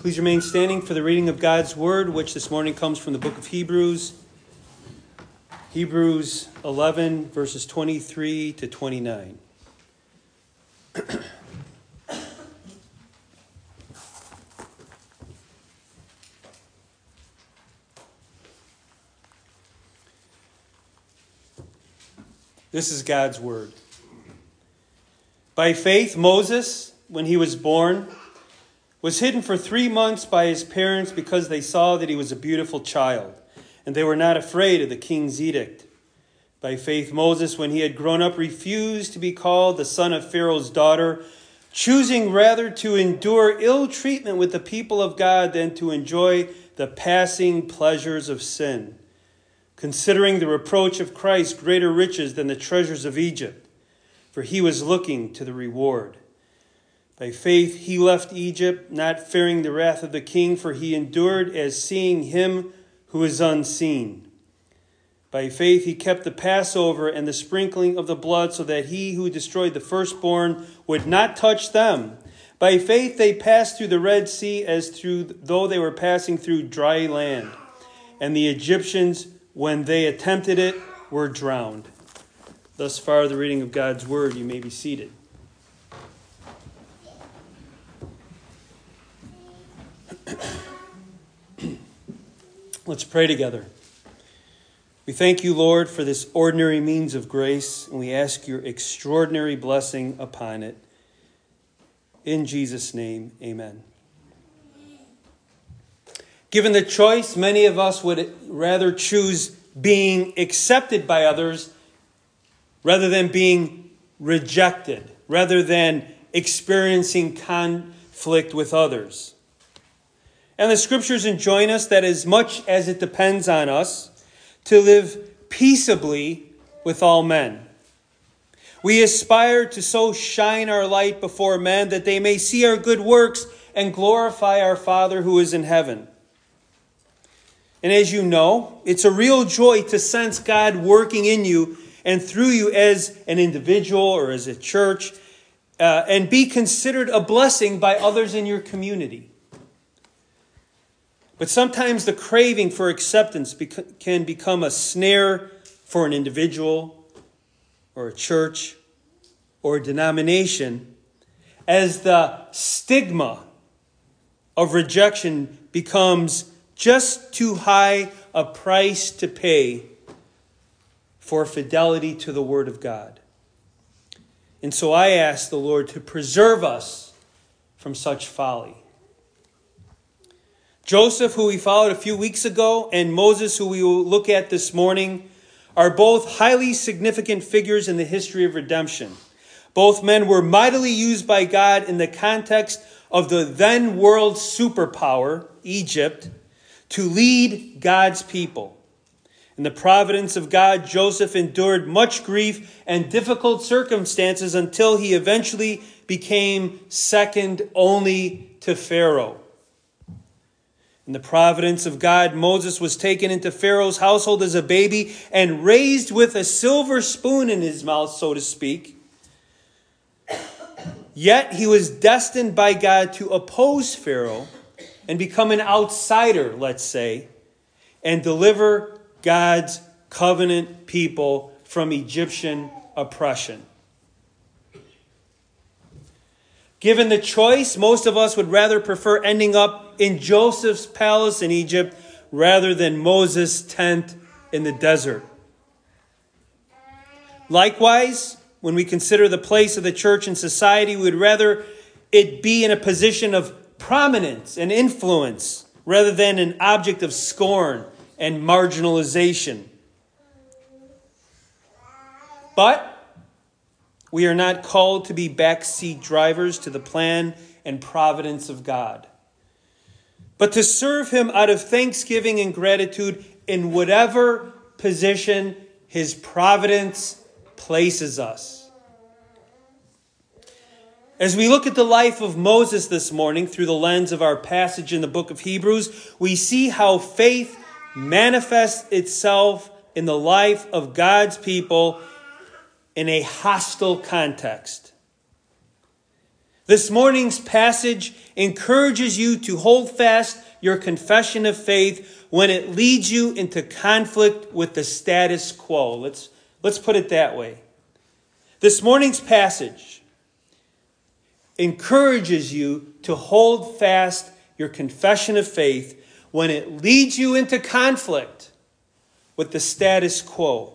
Please remain standing for the reading of God's Word, which this morning comes from the book of Hebrews. Hebrews 11, verses 23 to 29. This is God's Word. By faith, Moses, when he was born, was hidden for 3 months by his parents because they saw that he was a beautiful child, and they were not afraid of the king's edict. By faith, Moses, when he had grown up, refused to be called the son of Pharaoh's daughter, choosing rather to endure ill treatment with the people of God than to enjoy the passing pleasures of sin, considering the reproach of Christ greater riches than the treasures of Egypt, for he was looking to the reward. By faith he left Egypt, not fearing the wrath of the king, for he endured as seeing him who is unseen. By faith he kept the Passover and the sprinkling of the blood, so that he who destroyed the firstborn would not touch them. By faith they passed through the Red Sea as though they were passing through dry land. And the Egyptians, when they attempted it, were drowned. Thus far the reading of God's Word. You may be seated. Let's pray together. We thank you, Lord, for this ordinary means of grace, and we ask your extraordinary blessing upon it. In Jesus' name, amen. Given the choice, many of us would rather choose being accepted by others rather than being rejected, rather than experiencing conflict with others. And the scriptures enjoin us that as much as it depends on us, to live peaceably with all men. We aspire to so shine our light before men that they may see our good works and glorify our Father who is in heaven. And as you know, it's a real joy to sense God working in you and through you as an individual or as a church, and be considered a blessing by others in your community. But sometimes the craving for acceptance can become a snare for an individual or a church or a denomination, as the stigma of rejection becomes just too high a price to pay for fidelity to the Word of God. And so I ask the Lord to preserve us from such folly. Joseph, who we followed a few weeks ago, and Moses, who we will look at this morning, are both highly significant figures in the history of redemption. Both men were mightily used by God in the context of the then world superpower, Egypt, to lead God's people. In the providence of God, Joseph endured much grief and difficult circumstances until he eventually became second only to Pharaoh. In the providence of God, Moses was taken into Pharaoh's household as a baby and raised with a silver spoon in his mouth, so to speak. Yet he was destined by God to oppose Pharaoh and become an outsider, let's say, and deliver God's covenant people from Egyptian oppression. Given the choice, most of us would rather prefer ending up in Joseph's palace in Egypt rather than Moses' tent in the desert. Likewise, when we consider the place of the church in society, we would rather it be in a position of prominence and influence rather than an object of scorn and marginalization. But we are not called to be backseat drivers to the plan and providence of God, but to serve him out of thanksgiving and gratitude in whatever position his providence places us. As we look at the life of Moses this morning through the lens of our passage in the book of Hebrews, we see how faith manifests itself in the life of God's people in a hostile context. This morning's passage encourages you to hold fast your confession of faith when it leads you into conflict with the status quo. Let's put it that way. This morning's passage encourages you to hold fast your confession of faith when it leads you into conflict with the status quo.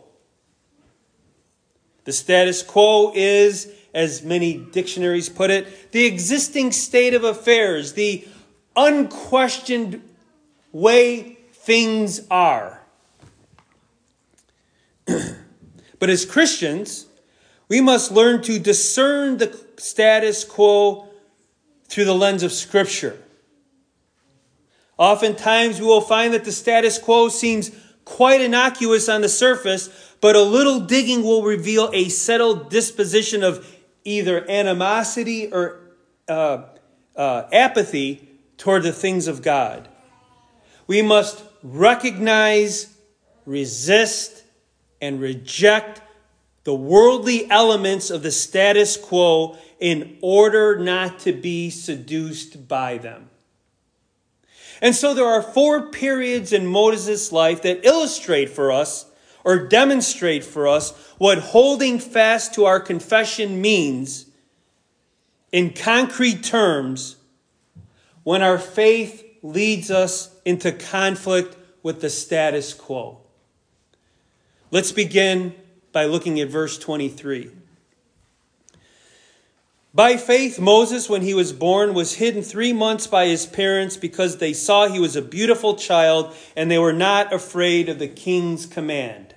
The status quo is, as many dictionaries put it, the existing state of affairs, the unquestioned way things are. But as Christians, we must learn to discern the status quo through the lens of Scripture. Oftentimes we will find that the status quo seems quite innocuous on the surface, but a little digging will reveal a settled disposition of either animosity or apathy toward the things of God. We must recognize, resist, and reject the worldly elements of the status quo in order not to be seduced by them. And so there are 4 periods in Moses' life that illustrate for us or demonstrate for us what holding fast to our confession means in concrete terms when our faith leads us into conflict with the status quo. Let's begin by looking at verse 23. By faith, Moses, when he was born, was hidden 3 months by his parents because they saw he was a beautiful child and they were not afraid of the king's command.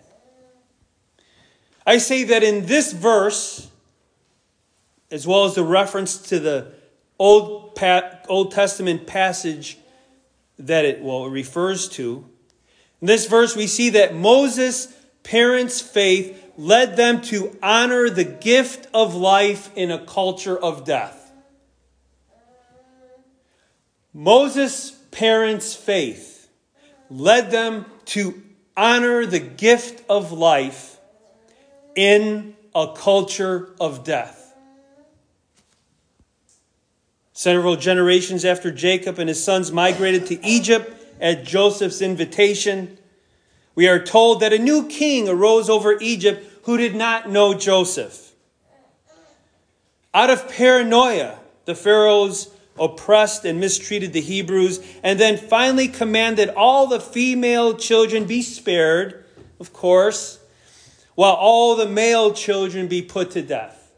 I say that in this verse, as well as the reference to the Old Testament passage that it refers to, in this verse we see that Moses' parents' faith led them to honor the gift of life in a culture of death. Moses' parents' faith led them to honor the gift of life in a culture of death. Several generations after Jacob and his sons migrated to Egypt at Joseph's invitation, we are told that a new king arose over Egypt who did not know Joseph. Out of paranoia, the pharaohs oppressed and mistreated the Hebrews and then finally commanded all the female children be spared, of course, while all the male children be put to death.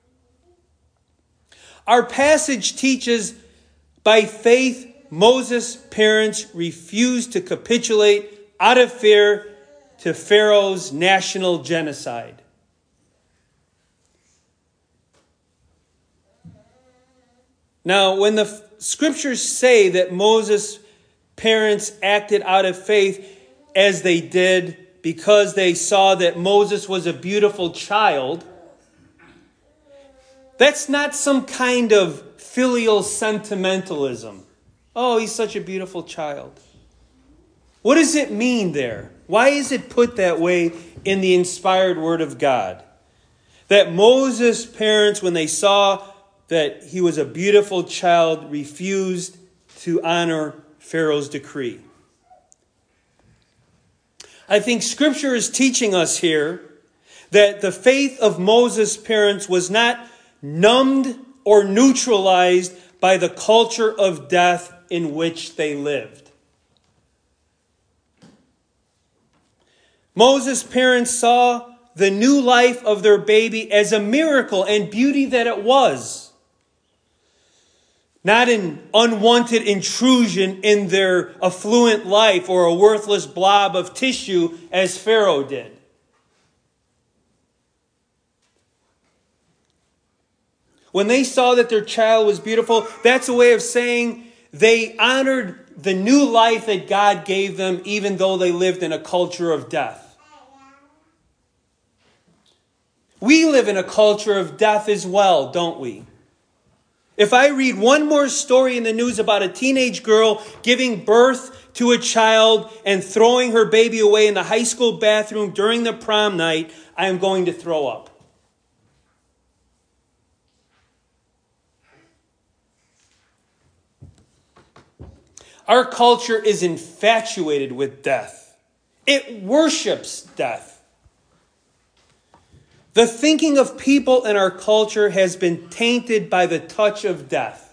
Our passage teaches, by faith, Moses' parents refused to capitulate out of fear to Pharaoh's national genocide. Now, when the scriptures say that Moses' parents acted out of faith as they did because they saw that Moses was a beautiful child, that's not some kind of filial sentimentalism. Oh, he's such a beautiful child. What does it mean there? Why is it put that way in the inspired word of God? That Moses' parents, when they saw that he was a beautiful child, refused to honor Pharaoh's decree. I think Scripture is teaching us here that the faith of Moses' parents was not numbed or neutralized by the culture of death in which they lived. Moses' parents saw the new life of their baby as a miracle and beauty that it was. Not an unwanted intrusion in their affluent life or a worthless blob of tissue as Pharaoh did. When they saw that their child was beautiful, that's a way of saying they honored the new life that God gave them, even though they lived in a culture of death. We live in a culture of death as well, don't we? If I read one more story in the news about a teenage girl giving birth to a child and throwing her baby away in the high school bathroom during the prom night, I am going to throw up. Our culture is infatuated with death. It worships death. The thinking of people in our culture has been tainted by the touch of death.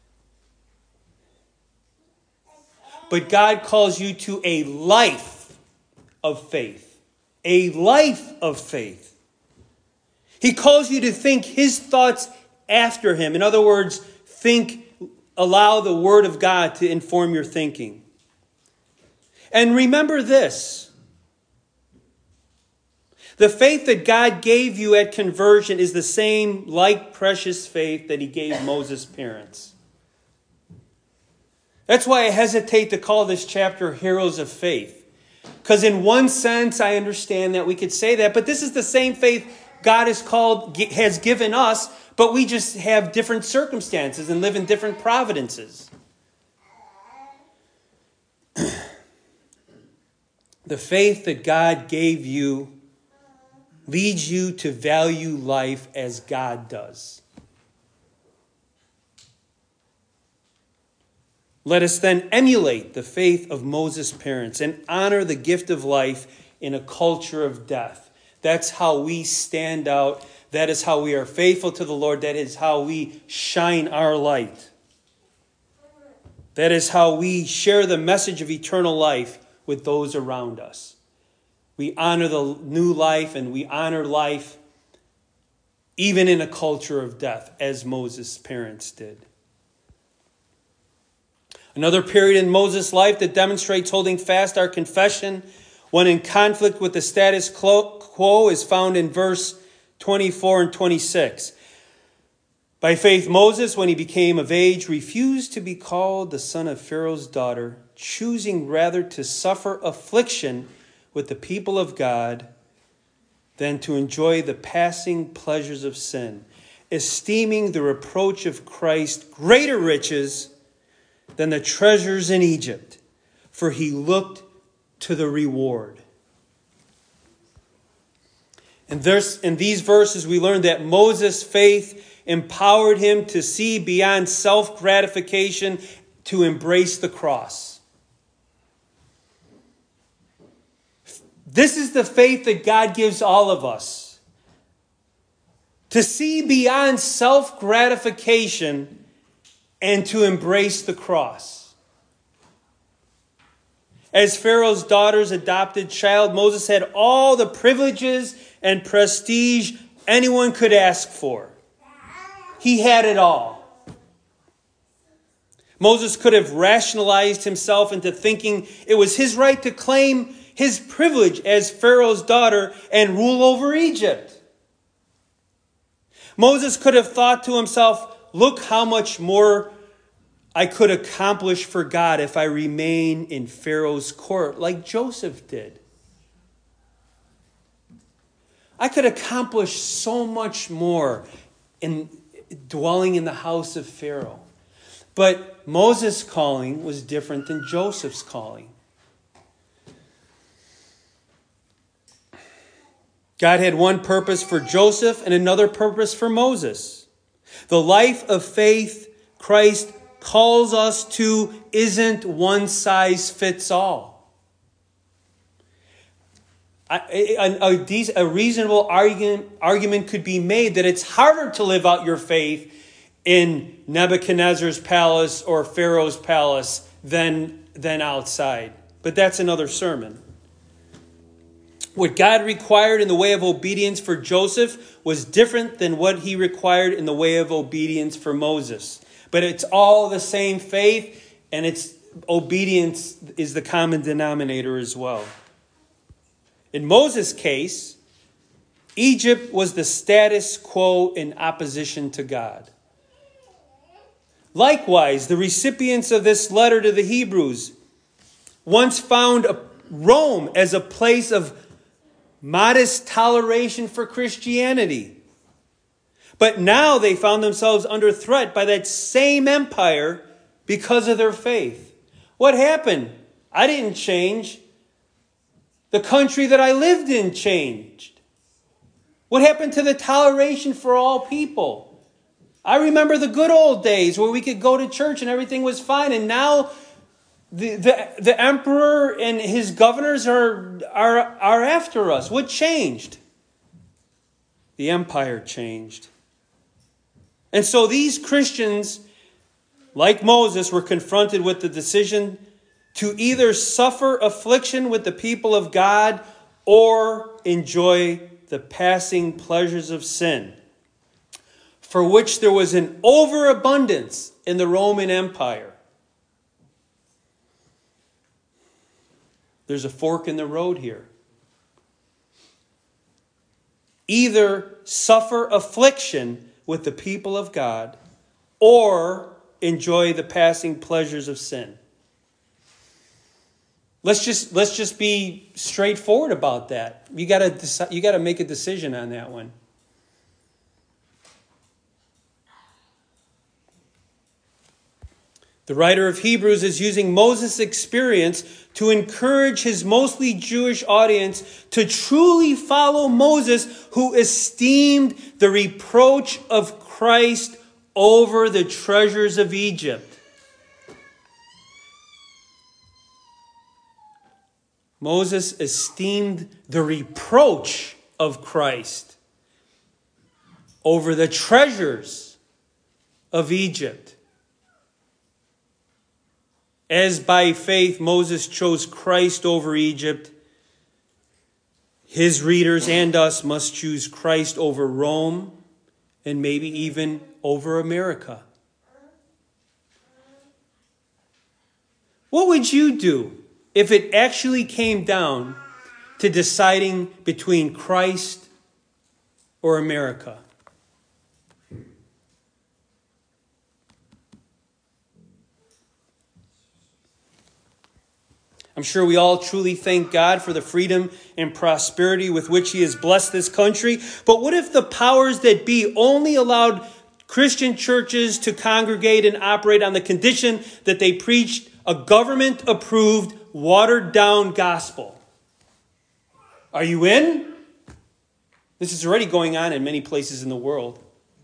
But God calls you to a life of faith. A life of faith. He calls you to think his thoughts after him. In other words, allow the word of God to inform your thinking. And remember this. The faith that God gave you at conversion is the same like precious faith that he gave Moses' parents. That's why I hesitate to call this chapter Heroes of Faith. Because in one sense, I understand that we could say that, but this is the same faith God has given us, but we just have different circumstances and live in different providences. The faith that God gave you leads you to value life as God does. Let us then emulate the faith of Moses' parents and honor the gift of life in a culture of death. That's how we stand out. That is how we are faithful to the Lord. That is how we shine our light. That is how we share the message of eternal life with those around us. We honor the new life and we honor life even in a culture of death, as Moses' parents did. Another period in Moses' life that demonstrates holding fast our confession when in conflict with the status quo is found in verse 24 and 26. By faith, Moses, when he became of age, refused to be called the son of Pharaoh's daughter, choosing rather to suffer affliction with the people of God than to enjoy the passing pleasures of sin, esteeming the reproach of Christ greater riches than the treasures in Egypt, for he looked to the reward. In these verses, we learn that Moses' faith empowered him to see beyond self-gratification to embrace the cross. This is the faith that God gives all of us. To see beyond self-gratification and to embrace the cross. As Pharaoh's daughter's adopted child, Moses had all the privileges and prestige anyone could ask for. He had it all. Moses could have rationalized himself into thinking it was his right to claim his privilege as Pharaoh's daughter and rule over Egypt. Moses could have thought to himself, look how much more I could accomplish for God if I remain in Pharaoh's court, like Joseph did. I could accomplish so much more in dwelling in the house of Pharaoh. But Moses' calling was different than Joseph's calling. God had one purpose for Joseph and another purpose for Moses. The life of faith Christ calls us to isn't one size fits all. A reasonable argument could be made that it's harder to live out your faith in Nebuchadnezzar's palace or Pharaoh's palace than outside. But that's another sermon. What God required in the way of obedience for Joseph was different than what he required in the way of obedience for Moses. But it's all the same faith, and its obedience is the common denominator as well. In Moses' case, Egypt was the status quo in opposition to God. Likewise, the recipients of this letter to the Hebrews once found Rome as a place of modest toleration for Christianity. But now they found themselves under threat by that same empire because of their faith. What happened? I didn't change. The country that I lived in changed. What happened to the toleration for all people? I remember the good old days where we could go to church and everything was fine. And now The emperor and his governors are after us. What changed? The empire changed. And so these Christians, like Moses, were confronted with the decision to either suffer affliction with the people of God or enjoy the passing pleasures of sin, for which there was an overabundance in the Roman Empire. There's a fork in the road here. Either suffer affliction with the people of God or enjoy the passing pleasures of sin. Let's just be straightforward about that. You got to make a decision on that one. The writer of Hebrews is using Moses' experience to encourage his mostly Jewish audience to truly follow Moses, who esteemed the reproach of Christ over the treasures of Egypt. Moses esteemed the reproach of Christ over the treasures of Egypt. As by faith Moses chose Christ over Egypt, his readers and us must choose Christ over Rome and maybe even over America. What would you do if it actually came down to deciding between Christ or America? I'm sure we all truly thank God for the freedom and prosperity with which He has blessed this country. But what if the powers that be only allowed Christian churches to congregate and operate on the condition that they preached a government-approved, watered-down gospel? Are you in? This is already going on in many places in the world.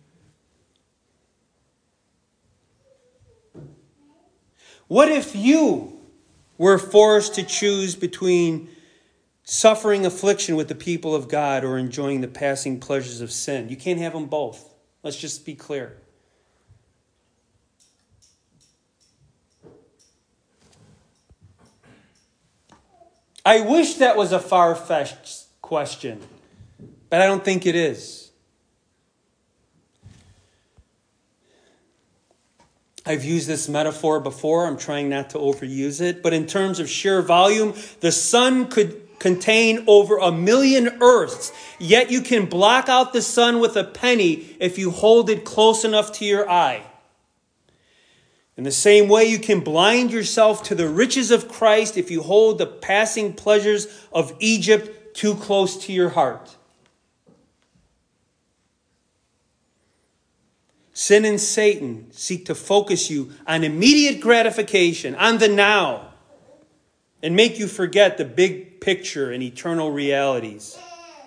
What if you were forced to choose between suffering affliction with the people of God or enjoying the passing pleasures of sin? You can't have them both. Let's just be clear. I wish that was a far-fetched question, but I don't think it is. I've used this metaphor before. I'm trying not to overuse it. But in terms of sheer volume, the sun could contain over 1 million earths. Yet you can block out the sun with a penny if you hold it close enough to your eye. In the same way, you can blind yourself to the riches of Christ if you hold the passing pleasures of Egypt too close to your heart. Sin and Satan seek to focus you on immediate gratification, on the now, and make you forget the big picture and eternal realities.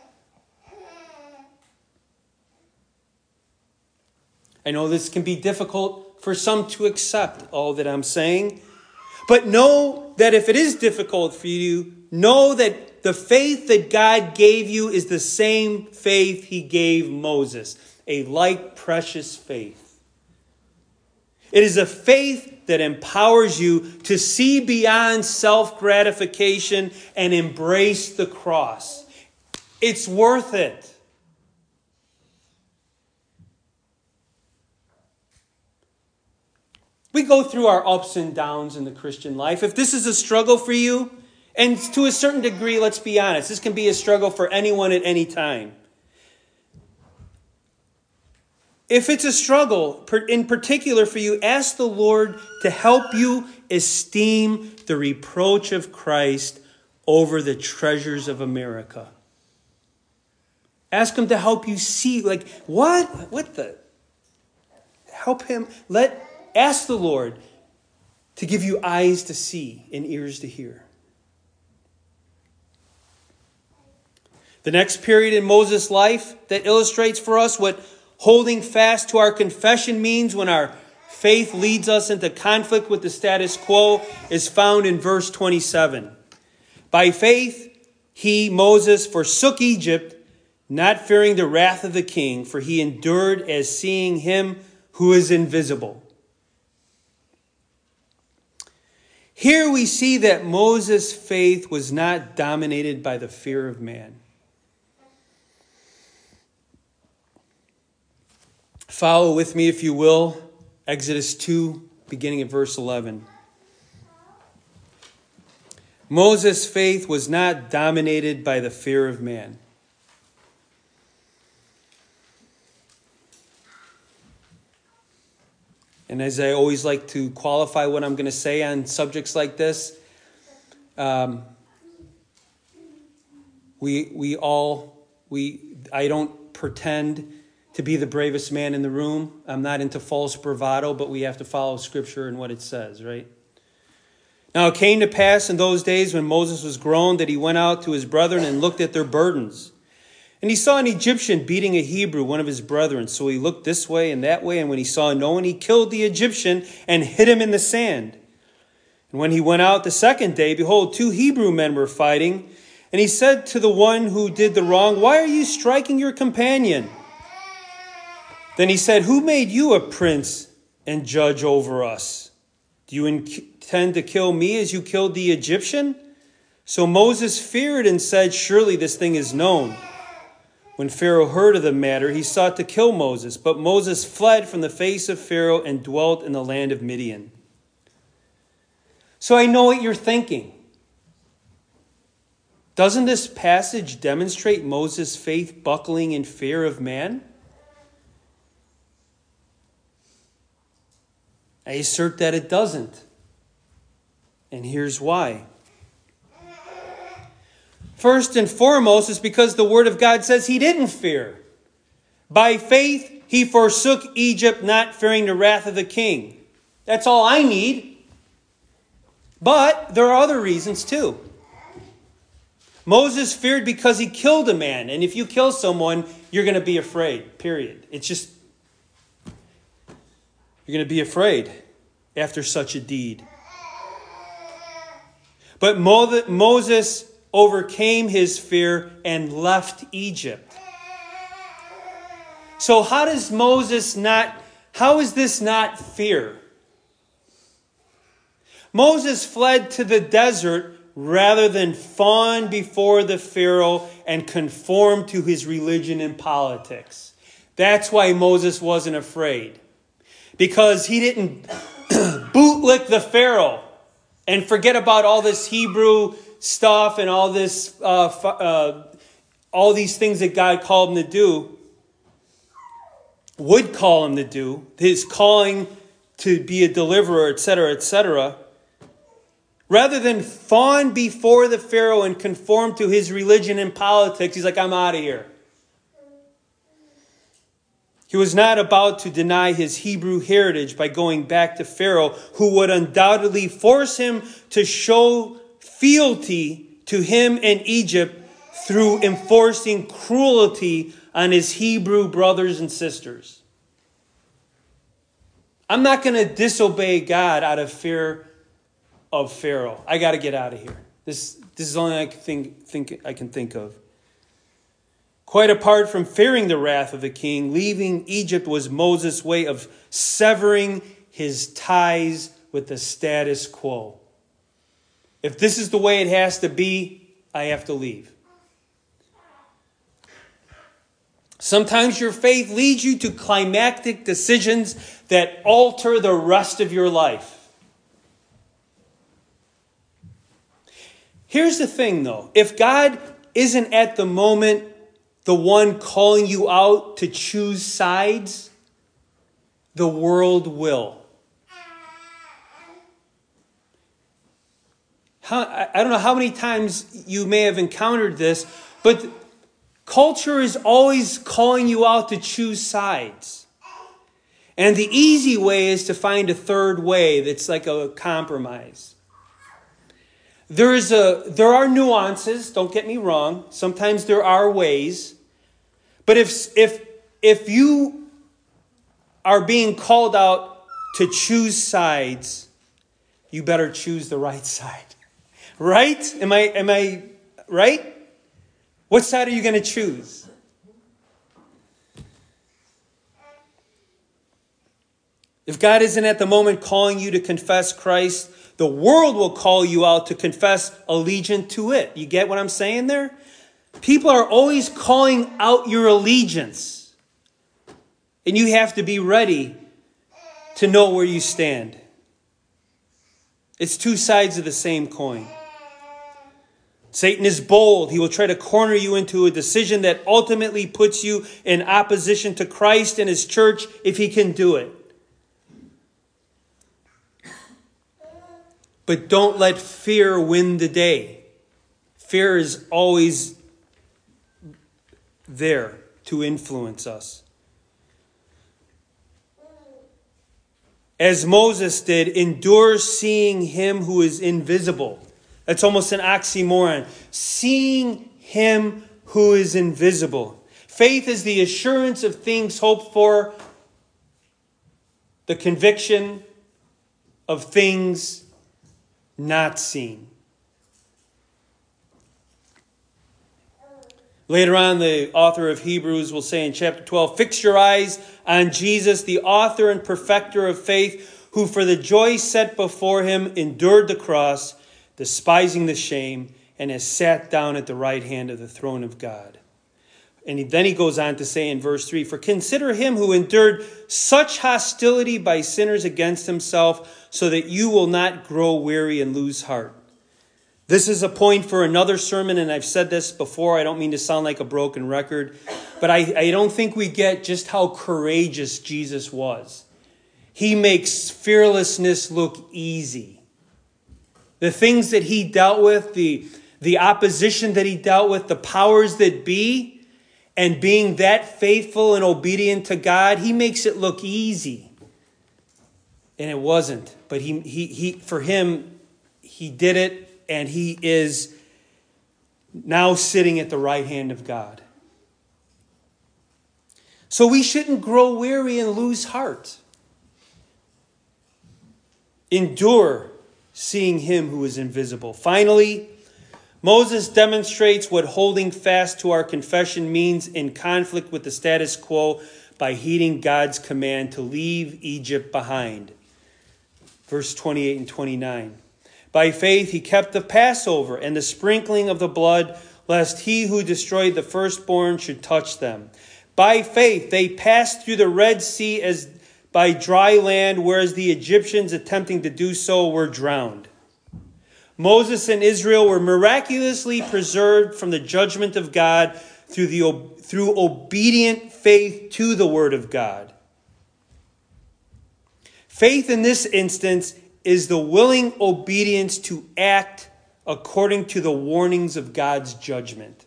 I know this can be difficult for some to accept, all that I'm saying. But know that if it is difficult for you, know that the faith that God gave you is the same faith He gave Moses. A like precious faith. It is a faith that empowers you to see beyond self-gratification and embrace the cross. It's worth it. We go through our ups and downs in the Christian life. If this is a struggle for you, and to a certain degree, let's be honest, this can be a struggle for anyone at any time. If it's a struggle, in particular for you, ask the Lord to help you esteem the reproach of Christ over the treasures of America. Ask Him to help you see, help Him, ask the Lord to give you eyes to see and ears to hear. The next period in Moses' life that illustrates for us what holding fast to our confession means when our faith leads us into conflict with the status quo is found in verse 27. By faith, he, Moses, forsook Egypt, not fearing the wrath of the king, for he endured as seeing him who is invisible. Here we see that Moses' faith was not dominated by the fear of man. Follow with me, if you will, Exodus 2, beginning at verse 11. Moses' faith was not dominated by the fear of man. And as I always like to qualify what I'm going to say on subjects like this, I don't pretend to be the bravest man in the room. I'm not into false bravado, but we have to follow Scripture and what it says, right? Now it came to pass in those days when Moses was grown that he went out to his brethren and looked at their burdens. And he saw an Egyptian beating a Hebrew, one of his brethren. So he looked this way and that way, and when he saw no one, he killed the Egyptian and hid him in the sand. And when he went out the second day, behold, 2 Hebrew men were fighting. And he said to the one who did the wrong, "Why are you striking your companion?" Then he said, "Who made you a prince and judge over us? Do you intend to kill me as you killed the Egyptian?" So Moses feared and said, "Surely this thing is known." When Pharaoh heard of the matter, he sought to kill Moses. But Moses fled from the face of Pharaoh and dwelt in the land of Midian. So I know what you're thinking. Doesn't this passage demonstrate Moses' faith buckling in fear of man? I assert that it doesn't. And here's why. First and foremost is because the Word of God says he didn't fear. By faith, he forsook Egypt, not fearing the wrath of the king. That's all I need. But there are other reasons too. Moses feared because he killed a man. And if you kill someone, you're going to be afraid, period. It's just, you're going to be afraid after such a deed. But Moses overcame his fear and left Egypt. So how is this not fear? Moses fled to the desert rather than fawn before the Pharaoh and conform to his religion and politics. That's why Moses wasn't afraid. Because he didn't bootlick the Pharaoh and forget about all this Hebrew stuff and all this, all these things that God called him to do, would call him to do, his calling to be a deliverer, etc., etc. Rather than fawn before the Pharaoh and conform to his religion and politics, he's like, I'm out of here. He was not about to deny his Hebrew heritage by going back to Pharaoh, who would undoubtedly force him to show fealty to him in Egypt through enforcing cruelty on his Hebrew brothers and sisters. I'm not going to disobey God out of fear of Pharaoh. I got to get out of here. This is the only I can think of. Quite apart from fearing the wrath of the king, leaving Egypt was Moses' way of severing his ties with the status quo. If this is the way it has to be, I have to leave. Sometimes your faith leads you to climactic decisions that alter the rest of your life. Here's the thing, though. If God isn't at the moment the one calling you out to choose sides, the world will. I don't know how many times you may have encountered this, but culture is always calling you out to choose sides. And the easy way is to find a third way that's like a compromise. There are nuances, don't get me wrong. Sometimes there are ways. But if you are being called out to choose sides, you better choose the right side. Right? Am I right? What side are you going to choose? If God isn't at the moment calling you to confess Christ, the world will call you out to confess allegiance to it. You get what I'm saying there? People are always calling out your allegiance. And you have to be ready to know where you stand. It's two sides of the same coin. Satan is bold. He will try to corner you into a decision that ultimately puts you in opposition to Christ and his church if he can do it. But don't let fear win the day. Fear is always there to influence us. As Moses did, endure seeing him who is invisible. That's almost an oxymoron. Seeing him who is invisible. Faith is the assurance of things hoped for, the conviction of things not seen. Later on, the author of Hebrews will say in chapter 12, fix your eyes on Jesus, the author and perfecter of faith, who for the joy set before him endured the cross, despising the shame, and has sat down at the right hand of the throne of God. And then he goes on to say in verse 3, for consider him who endured such hostility by sinners against himself, so that you will not grow weary and lose heart. This is a point for another sermon, and I've said this before. I don't mean to sound like a broken record, but I don't think we get just how courageous Jesus was. He makes fearlessness look easy. The things that he dealt with, the opposition that he dealt with, the powers that be, and being that faithful and obedient to God, he makes it look easy. And it wasn't. But for him, he did it, and he is now sitting at the right hand of God. So we shouldn't grow weary and lose heart. Endure seeing him who is invisible. Finally, Moses demonstrates what holding fast to our confession means in conflict with the status quo by heeding God's command to leave Egypt behind. Verse 28 and 29. By faith he kept the Passover and the sprinkling of the blood, lest he who destroyed the firstborn should touch them. By faith they passed through the Red Sea as by dry land, whereas the Egyptians attempting to do so were drowned. Moses and Israel were miraculously preserved from the judgment of God through obedient faith to the word of God. Faith in this instance is the willing obedience to act according to the warnings of God's judgment.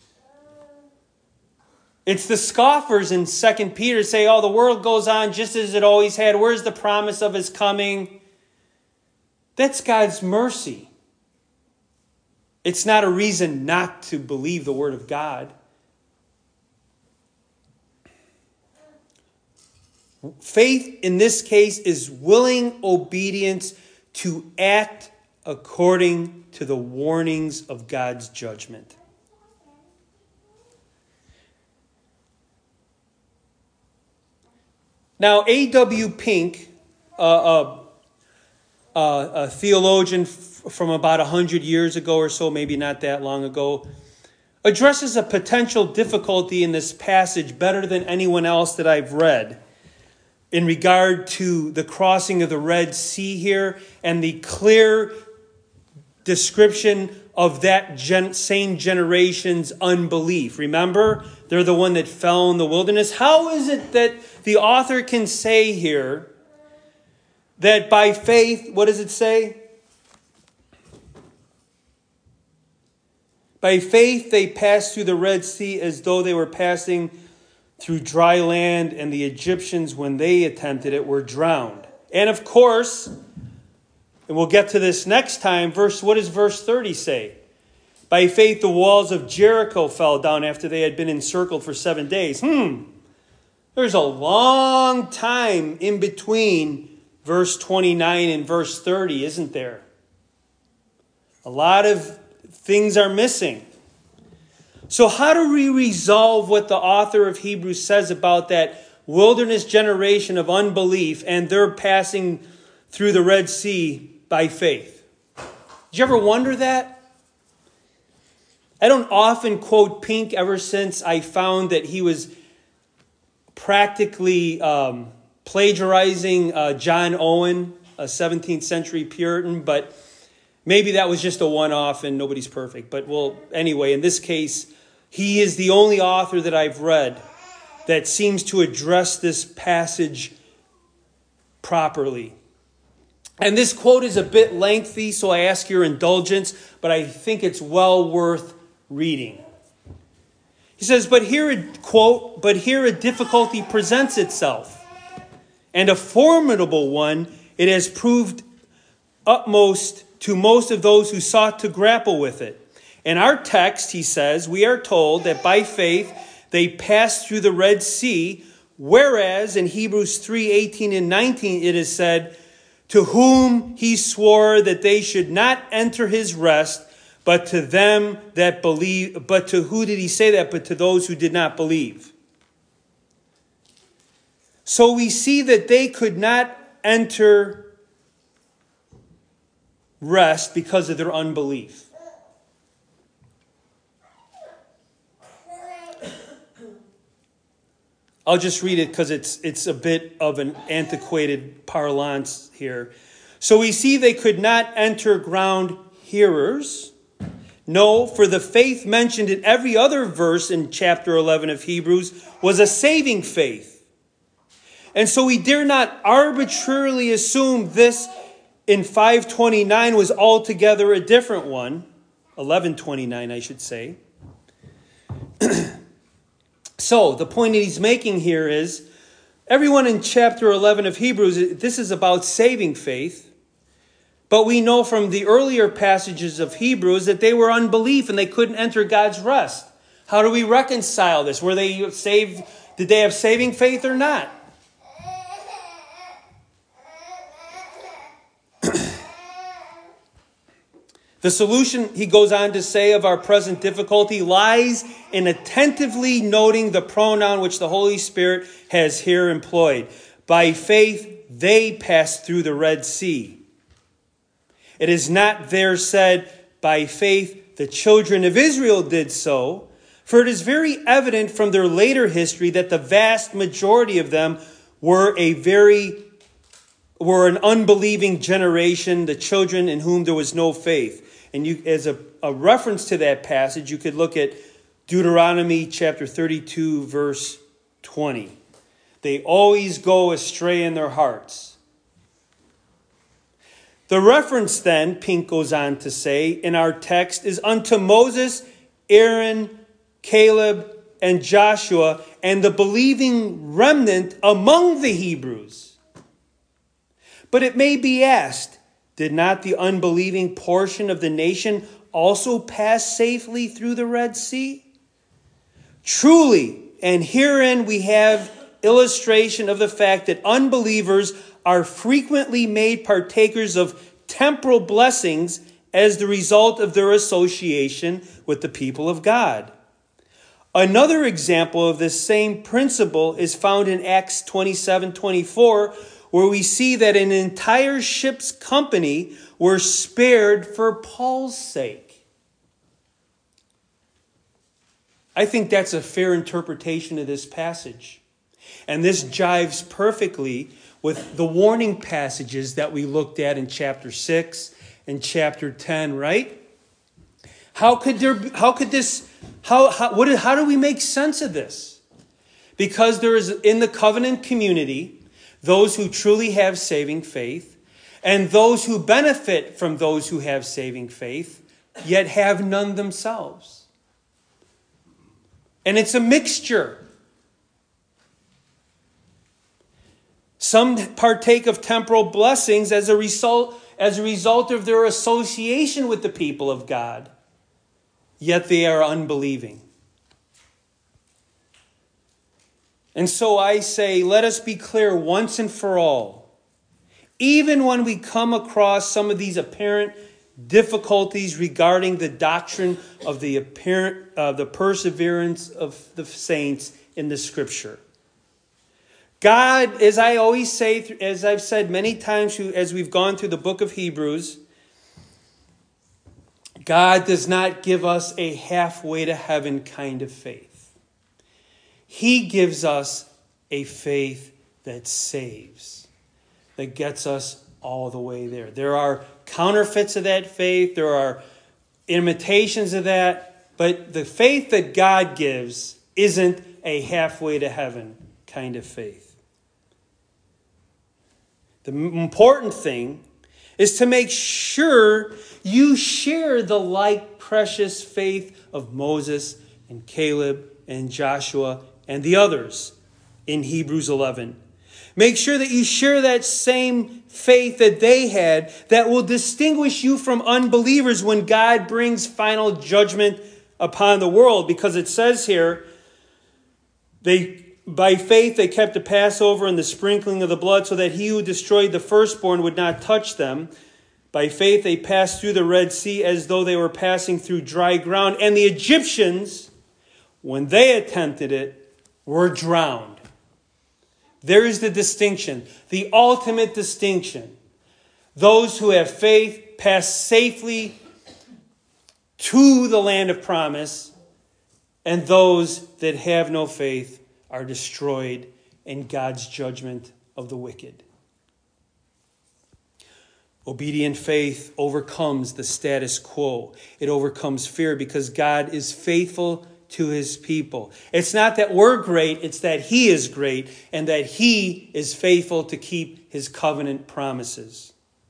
It's the scoffers in 2 Peter say, oh, the world goes on just as it always had. Where's the promise of his coming? That's God's mercy. It's not a reason not to believe the word of God. Faith in this case is willing obedience to act according to the warnings of God's judgment. Now, A.W. Pink, a theologian from about 100 years ago or so, maybe not that long ago, addresses a potential difficulty in this passage better than anyone else that I've read in regard to the crossing of the Red Sea here and the clear description of that same generation's unbelief. Remember, they're the one that fell in the wilderness. How is it that the author can say here that by faith, what does it say? By faith they passed through the Red Sea as though they were passing through dry land, and the Egyptians, when they attempted it, were drowned. And of course, and we'll get to this next time, what does verse 30 say? By faith the walls of Jericho fell down after they had been encircled for 7 days. There's a long time in between verse 29 and verse 30, isn't there? A lot of things are missing. So how do we resolve what the author of Hebrews says about that wilderness generation of unbelief and their passing through the Red Sea by faith? Did you ever wonder that? I don't often quote Pink ever since I found that he was practically plagiarizing John Owen, a 17th century Puritan, but maybe that was just a one-off and nobody's perfect. But well, anyway, in this case, he is the only author that I've read that seems to address this passage properly. And this quote is a bit lengthy, so I ask your indulgence, but I think it's well worth reading. He says, but here a difficulty presents itself, and a formidable one it has proved utmost to most of those who sought to grapple with it. In our text, he says, we are told that by faith they passed through the Red Sea, whereas in Hebrews 3:18 and 19 it is said, to whom he swore that they should not enter his rest, but to them that believe. But to who did he say that? But to those who did not believe. So we see that they could not enter rest because of their unbelief. I'll just read it because it's a bit of an antiquated parlance here. So we see they could not enter ground hearers. No, for the faith mentioned in every other verse in chapter 11 of Hebrews was a saving faith. And so we dare not arbitrarily assume this in 529 was altogether a different one. 1129, I should say. So the point that he's making here is, everyone in chapter 11 of Hebrews, this is about saving faith. But we know from the earlier passages of Hebrews that they were unbelief and they couldn't enter God's rest. How do we reconcile this? Were they saved? Did they have saving faith or not? The solution, he goes on to say, of our present difficulty lies in attentively noting the pronoun which the Holy Spirit has here employed. By faith, they passed through the Red Sea. It is not there said, by faith, the children of Israel did so, for it is very evident from their later history that the vast majority of them were an unbelieving generation, the children in whom there was no faith. And you, as a reference to that passage, you could look at Deuteronomy chapter 32, verse 20. They always go astray in their hearts. The reference then, Pink goes on to say, in our text is unto Moses, Aaron, Caleb, and Joshua, and the believing remnant among the Hebrews. But it may be asked, did not the unbelieving portion of the nation also pass safely through the Red Sea? Truly, and herein we have illustration of the fact that unbelievers are frequently made partakers of temporal blessings as the result of their association with the people of God. Another example of this same principle is found in Acts 27:24, where we see that an entire ship's company were spared for Paul's sake. I think that's a fair interpretation of this passage. And this jives perfectly with the warning passages that we looked at in chapter 6 and chapter 10, right? How do we make sense of this? Because there is in the covenant community those who truly have saving faith, and those who benefit from those who have saving faith, yet have none themselves. And it's a mixture. Some partake of temporal blessings as a result of their association with the people of God, yet they are unbelieving. And so I say, let us be clear once and for all. Even when we come across some of these apparent difficulties regarding the doctrine of the perseverance of the saints in the Scripture. God, as I always say, as I've said many times as we've gone through the book of Hebrews, God does not give us a halfway to heaven kind of faith. He gives us a faith that saves, that gets us all the way there. There are counterfeits of that faith. There are imitations of that. But the faith that God gives isn't a halfway to heaven kind of faith. The important thing is to make sure you share the like precious faith of Moses and Caleb and Joshua and the others in Hebrews 11. Make sure that you share that same faith that they had that will distinguish you from unbelievers when God brings final judgment upon the world. Because it says here, by faith they kept the Passover and the sprinkling of the blood so that he who destroyed the firstborn would not touch them. By faith they passed through the Red Sea as though they were passing through dry ground. And the Egyptians, when they attempted it, were drowned. There is the distinction, the ultimate distinction. Those who have faith pass safely to the land of promise, and those that have no faith are destroyed in God's judgment of the wicked. Obedient faith overcomes the status quo. It overcomes fear because God is faithful to his people. It's not that we're great, it's that he is great and that he is faithful to keep his covenant promises.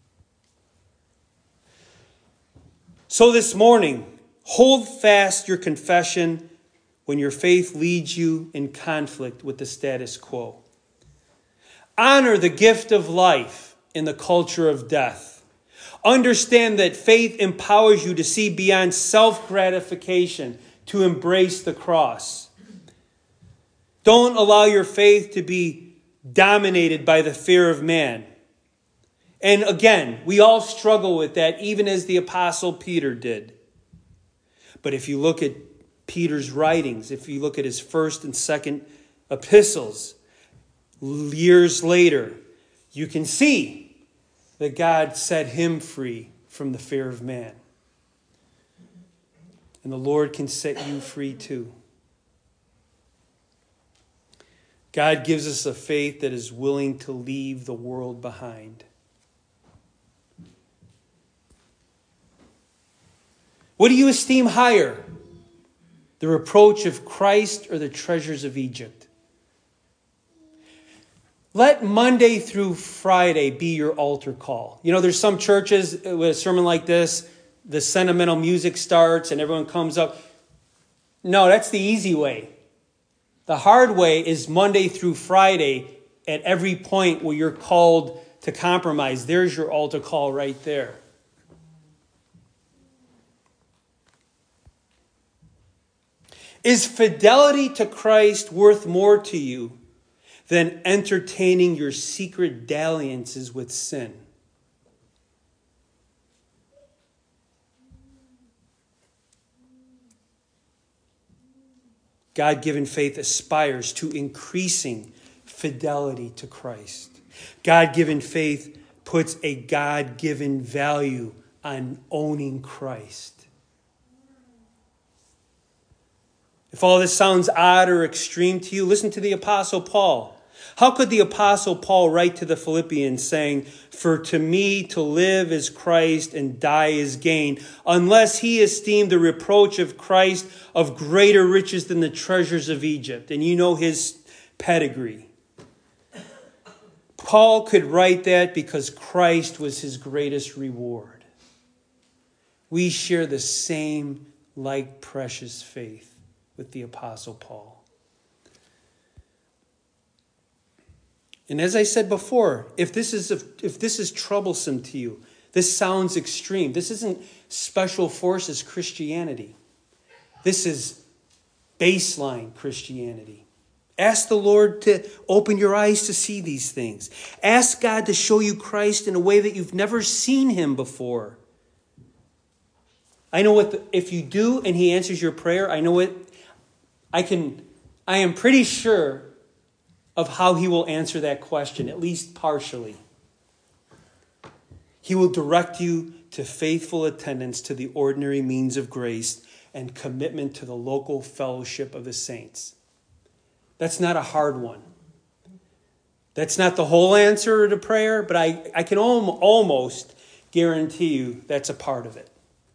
So this morning, hold fast your confession when your faith leads you in conflict with the status quo. Honor the gift of life in the culture of death. Understand that faith empowers you to see beyond self-gratification, to embrace the cross. Don't allow your faith to be dominated by the fear of man. And again, we all struggle with that, even as the Apostle Peter did. But if you look at Peter's writings, if you look at his first and second epistles, years later, you can see that God set him free from the fear of man. And the Lord can set you free too. God gives us a faith that is willing to leave the world behind. What do you esteem higher? The reproach of Christ or the treasures of Egypt? Let Monday through Friday be your altar call. You know, there's some churches with a sermon like this, the sentimental music starts and everyone comes up. No, that's the easy way. The hard way is Monday through Friday at every point where you're called to compromise. There's your altar call right there. Is fidelity to Christ worth more to you than entertaining your secret dalliances with sin? God-given faith aspires to increasing fidelity to Christ. God-given faith puts a God-given value on owning Christ. If all this sounds odd or extreme to you, listen to the Apostle Paul. How could the Apostle Paul write to the Philippians saying, "For to me to live is Christ and die is gain," unless he esteemed the reproach of Christ of greater riches than the treasures of Egypt? And you know his pedigree. Paul could write that because Christ was his greatest reward. We share the same like precious faith with the Apostle Paul. And as I said before, if this is troublesome to you, this sounds extreme. This isn't special forces Christianity. This is baseline Christianity. Ask the Lord to open your eyes to see these things. Ask God to show you Christ in a way that you've never seen him before. I know if you do and he answers your prayer, I am pretty sure of how he will answer that question, at least partially. He will direct you to faithful attendance to the ordinary means of grace and commitment to the local fellowship of the saints. That's not a hard one. That's not the whole answer to prayer, but I can almost guarantee you that's a part of it.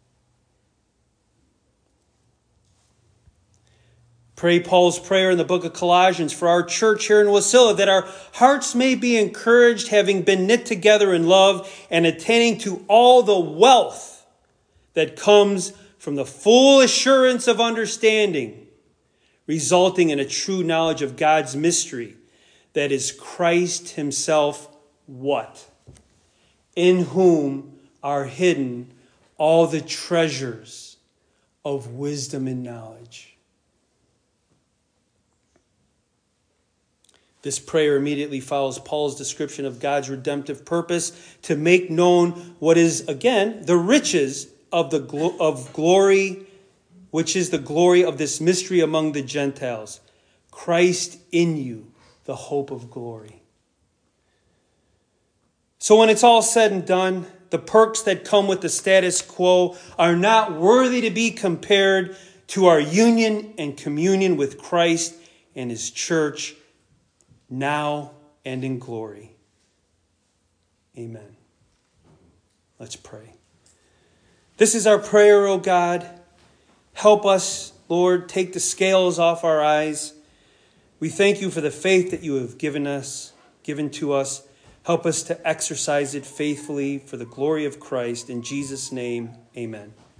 Pray Paul's prayer in the book of Colossians for our church here in Wasilla, that our hearts may be encouraged, having been knit together in love and attaining to all the wealth that comes from the full assurance of understanding, resulting in a true knowledge of God's mystery, that is Christ himself, what? In whom are hidden all the treasures of wisdom and knowledge. This prayer immediately follows Paul's description of God's redemptive purpose to make known what is, again, the riches of glory, which is the glory of this mystery among the Gentiles. Christ in you, the hope of glory. So when it's all said and done, the perks that come with the status quo are not worthy to be compared to our union and communion with Christ and his church, now and in glory. Amen. Let's pray. This is our prayer, O God. Help us, Lord, take the scales off our eyes. We thank you for the faith that you have given to us. Help us to exercise it faithfully for the glory of Christ. In Jesus' name, amen.